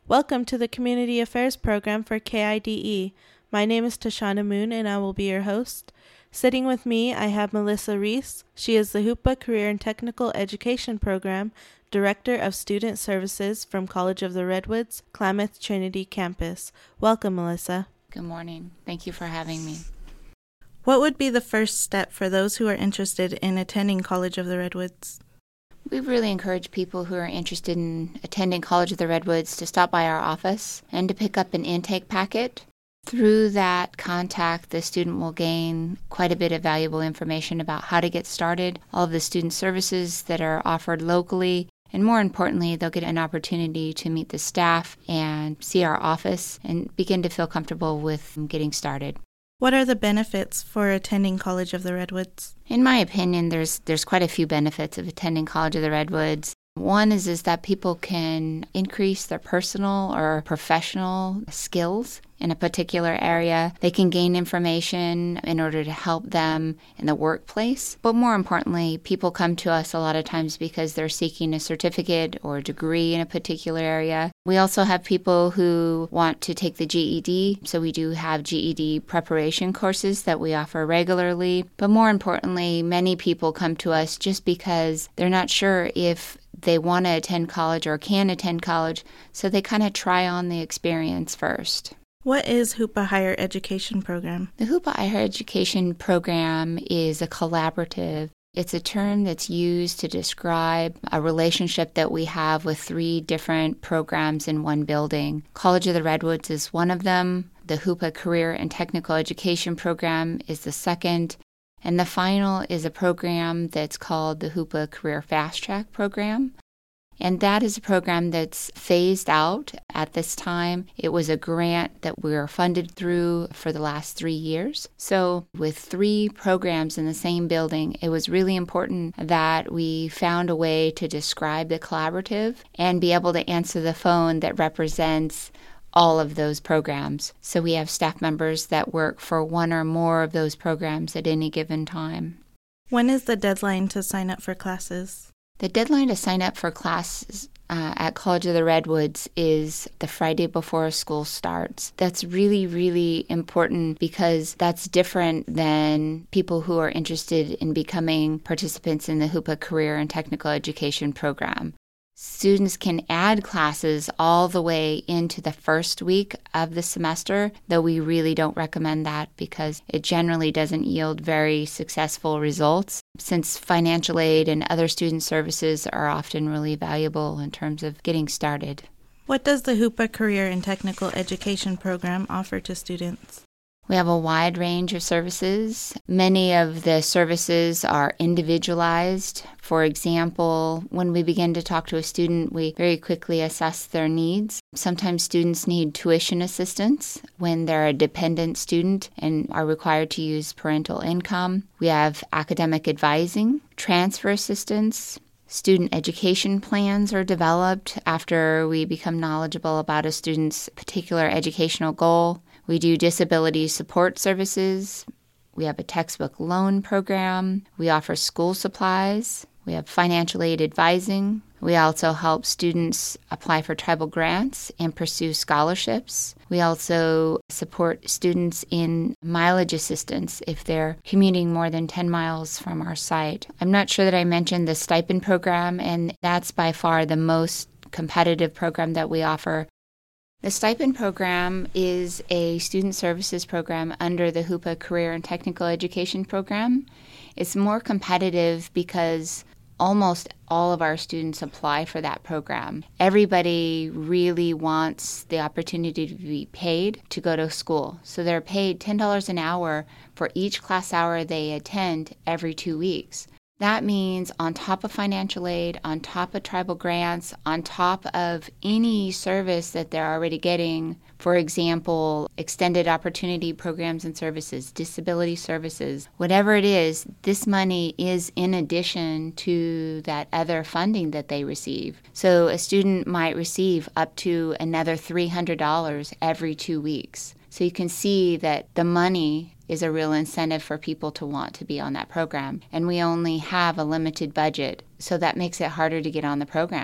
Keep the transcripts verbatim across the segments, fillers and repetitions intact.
Welcome to the Community Affairs Program for K I D E. My name is Tashana Moon and I will be your host. Sitting with me, I have Melissa Reese. She is the Hoopa Career and Technical Education Program Director of Student Services from College of the Redwoods, Klamath Trinity Campus. Welcome, Melissa. Good morning. Thank you for having me. What would be the first step for those who are interested in attending College of the Redwoods? We really encourage people who are interested in attending College of the Redwoods to stop by our office and to pick up an intake packet. Through that contact, the student will gain quite a bit of valuable information about how to get started, all of the student services that are offered locally, and more importantly, they'll get an opportunity to meet the staff and see our office and begin to feel comfortable with getting started. What are the benefits for attending College of the Redwoods? In my opinion, there's there's quite a few benefits of attending College of the Redwoods. One is, is that people can increase their personal or professional skills in a particular area. They can gain information in order to help them in the workplace. But more importantly, people come to us a lot of times because they're seeking a certificate or a degree in a particular area. We also have people who want to take the G E D. So we do have G E D preparation courses that we offer regularly. But more importantly, many people come to us just because they're not sure if they want to attend college or can attend college, so they kind of try on the experience first. What is Hoopa Higher Education Program? The Hoopa Higher Education Program is a collaborative. It's a term that's used to describe a relationship that we have with three different programs in one building. College of the Redwoods is one of them. The Hoopa Career and Technical Education Program is the second. And the final is a program that's called the Hoopa Career Fast Track Program. And that is a program that's phased out at this time. It was a grant that we were funded through for the last three years. So with three programs in the same building, it was really important that we found a way to describe the collaborative and be able to answer the phone that represents all of those programs. So we have staff members that work for one or more of those programs at any given time. When is the deadline to sign up for classes? The deadline to sign up for classes uh, at College of the Redwoods is the Friday before school starts. That's really, really important because that's different than people who are interested in becoming participants in the Hoopa Career and Technical Education Program. Students can add classes all the way into the first week of the semester, though we really don't recommend that because it generally doesn't yield very successful results, since financial aid and other student services are often really valuable in terms of getting started. What does the Hoopa Career and Technical Education Program offer to students? We have a wide range of services. Many of the services are individualized. For example, when we begin to talk to a student, we very quickly assess their needs. Sometimes students need tuition assistance when they're a dependent student and are required to use parental income. We have academic advising, transfer assistance. Student education plans are developed after we become knowledgeable about a student's particular educational goal. We do disability support services. We have a textbook loan program. We offer school supplies. We have financial aid advising. We also help students apply for tribal grants and pursue scholarships. We also support students in mileage assistance if they're commuting more than ten miles from our site. I'm not sure that I mentioned the stipend program, and that's by far the most competitive program that we offer. The stipend program is a student services program under the Hoopa Career and Technical Education Program. It's more competitive because almost all of our students apply for that program. Everybody really wants the opportunity to be paid to go to school. So they're paid ten dollars an hour for each class hour they attend every two weeks. That means on top of financial aid, on top of tribal grants, on top of any service that they're already getting, for example, extended opportunity programs and services, disability services, whatever it is, this money is in addition to that other funding that they receive. So a student might receive up to another three hundred dollars every two weeks. So you can see that the money is a real incentive for people to want to be on that program. And we only have a limited budget, so that makes it harder to get on the program.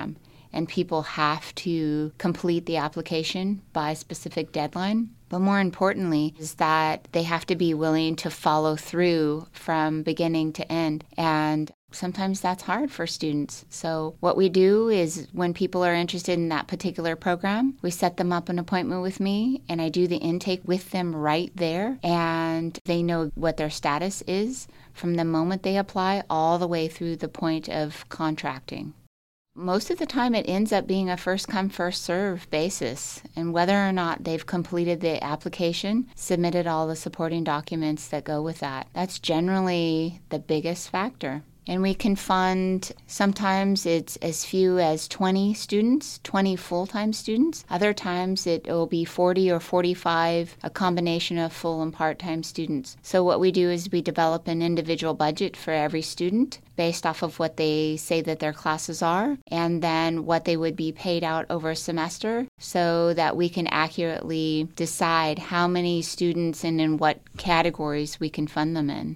and people have to complete the application by a specific deadline. But more importantly is that they have to be willing to follow through from beginning to end. And sometimes that's hard for students. So what we do is when people are interested in that particular program, we set them up an appointment with me and I do the intake with them right there. And they know what their status is from the moment they apply all the way through the point of contracting. Most of the time it ends up being a first-come, first-served basis, and whether or not they've completed the application, submitted all the supporting documents that go with that. That's generally the biggest factor. And we can fund, sometimes it's as few as twenty students, twenty full-time students. Other times it will be forty or forty-five, a combination of full and part-time students. So what we do is we develop an individual budget for every student based off of what they say that their classes are, and then what they would be paid out over a semester so that we can accurately decide how many students and in what categories we can fund them in.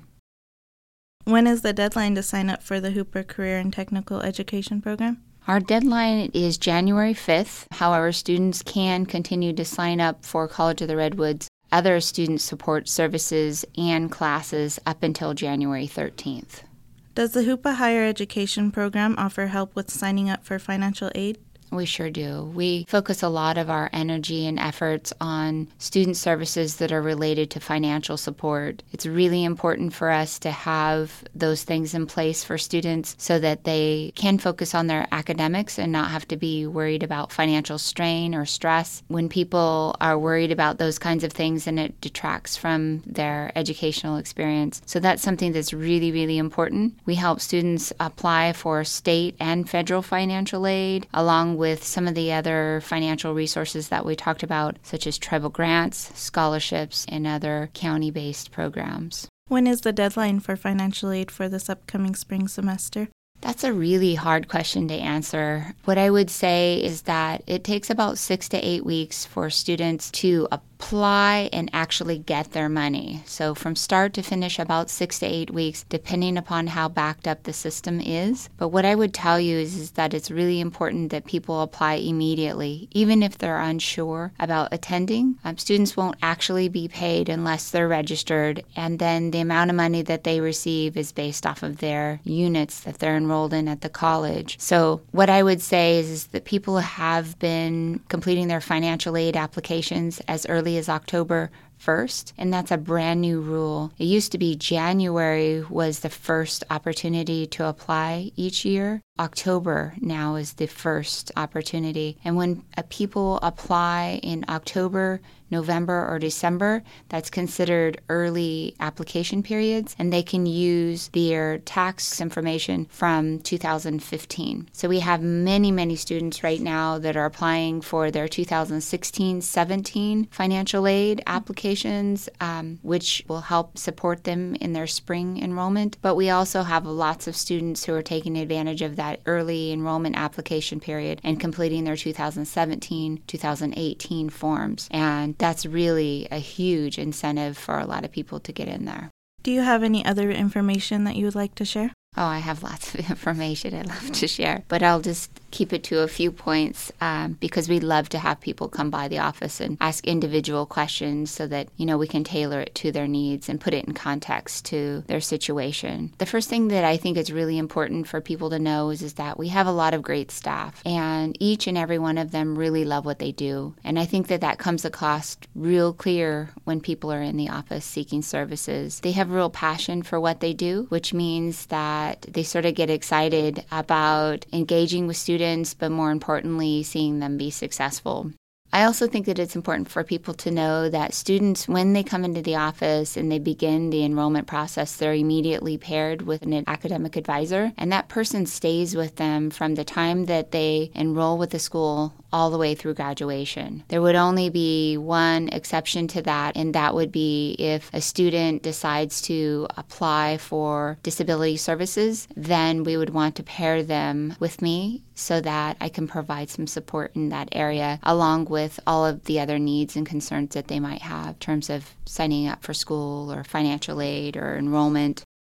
When is the deadline to sign up for the Hooper Career and Technical Education Program? Our deadline is January fifth. However, students can continue to sign up for College of the Redwoods, other student support services, and classes up until January thirteenth. Does the Hoopa Higher Education Program offer help with signing up for financial aid? We sure do. We focus a lot of our energy and efforts on student services that are related to financial support. It's really important for us to have those things in place for students so that they can focus on their academics and not have to be worried about financial strain or stress. When people are worried about those kinds of things, then it detracts from their educational experience. So that's something that's really, really important. We help students apply for state and federal financial aid, along with some of the other financial resources that we talked about, such as tribal grants, scholarships, and other county-based programs. When is the deadline for financial aid for this upcoming spring semester? That's a really hard question to answer. What I would say is that it takes about six to eight weeks for students to apply and actually get their money. So from start to finish, about six to eight weeks, depending upon how backed up the system is. But what I would tell you is, is that it's really important that people apply immediately, even if they're unsure about attending. Um, students won't actually be paid unless they're registered, and then the amount of money that they receive is based off of their units that they're enrolled in at the college. So what I would say is, is that people have been completing their financial aid applications as early as October first, and that's a brand new rule. It used to be January was the first opportunity to apply each year. October now is the first opportunity. And when uh, people apply in October, November, or December, that's considered early application periods, and they can use their tax information from two thousand fifteen. So we have many, many students right now that are applying for their two thousand sixteen seventeen financial aid applications, um, which will help support them in their spring enrollment. But we also have lots of students who are taking advantage of that early enrollment application period and completing their two thousand seventeen two thousand eighteen forms. And that's really a huge incentive for a lot of people to get in there. Do you have any other information that you would like to share? Oh, I have lots of information I'd love to share, but I'll just keep it to a few points um, because we love to have people come by the office and ask individual questions so that, you know, we can tailor it to their needs and put it in context to their situation. The first thing that I think is really important for people to know is, is that we have a lot of great staff, and each and every one of them really love what they do. And I think that that comes across real clear when people are in the office seeking services. They have real passion for what they do, which means that they sort of get excited about engaging with students, but more importantly, seeing them be successful. I also think that it's important for people to know that students, when they come into the office and they begin the enrollment process, they're immediately paired with an academic advisor, and that person stays with them from the time that they enroll with the school all the way through graduation. There would only be one exception to that, and that would be if a student decides to apply for disability services, then we would want to pair them with me so that I can provide some support in that area, along with all of the other needs and concerns that they might have in terms of signing up for school or financial aid or enrollment.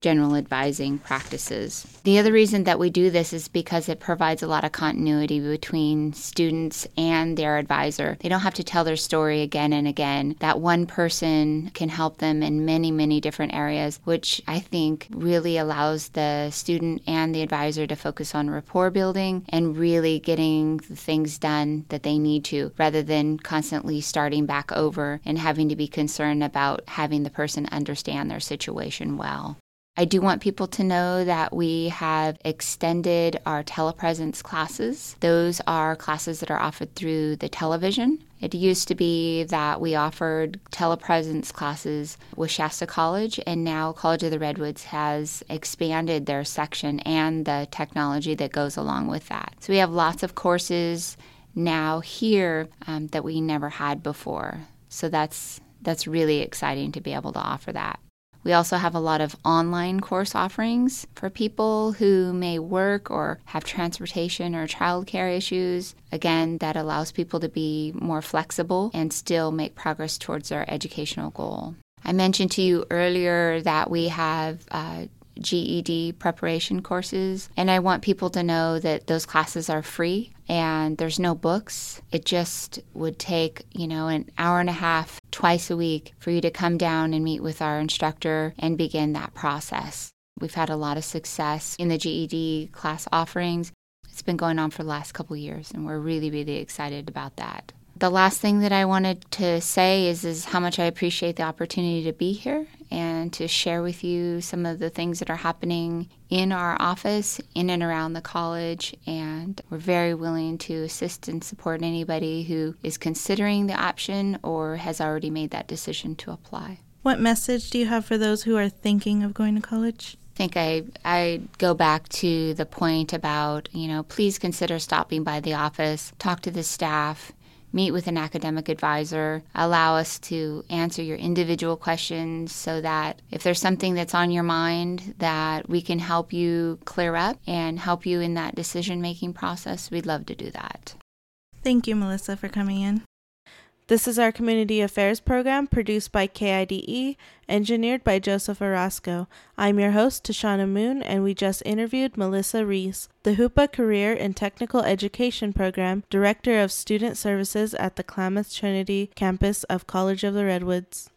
general advising practices. The other reason that we do this is because it provides a lot of continuity between students and their advisor. They don't have to tell their story again and again. That one person can help them in many, many different areas, which I think really allows the student and the advisor to focus on rapport building and really getting the things done that they need to, rather than constantly starting back over and having to be concerned about having the person understand their situation well. I do want people to know that we have extended our telepresence classes. Those are classes that are offered through the television. It used to be that we offered telepresence classes with Shasta College, and now College of the Redwoods has expanded their section and the technology that goes along with that. So we have lots of courses now here um, that we never had before. So that's that's really exciting to be able to offer that. We also have a lot of online course offerings for people who may work or have transportation or childcare issues. Again, that allows people to be more flexible and still make progress towards their educational goal. I mentioned to you earlier that we have uh, G E D preparation courses, and I want people to know that those classes are free and there's no books. It just would take, you know, an hour and a half twice a week for you to come down and meet with our instructor and begin that process. We've had a lot of success in the G E D class offerings. It's been going on for the last couple of years, and we're really, really excited about that. The last thing that I wanted to say is, is how much I appreciate the opportunity to be here and to share with you some of the things that are happening in our office, in and around the college. And we're very willing to assist and support anybody who is considering the option or has already made that decision to apply. What message do you have for those who are thinking of going to college? I think I, I go back to the point about, you know, please consider stopping by the office, talk to the staff, meet with an academic advisor, allow us to answer your individual questions so that if there's something that's on your mind that we can help you clear up and help you in that decision-making process, we'd love to do that. Thank you, Melissa, for coming in. This is our Community Affairs program produced by K I D E, engineered by Joseph Orozco. I'm your host, Tashana Moon, and we just interviewed Melissa Reese, the Hoopa Career and Technical Education Program Director of Student Services at the Klamath Trinity campus of College of the Redwoods.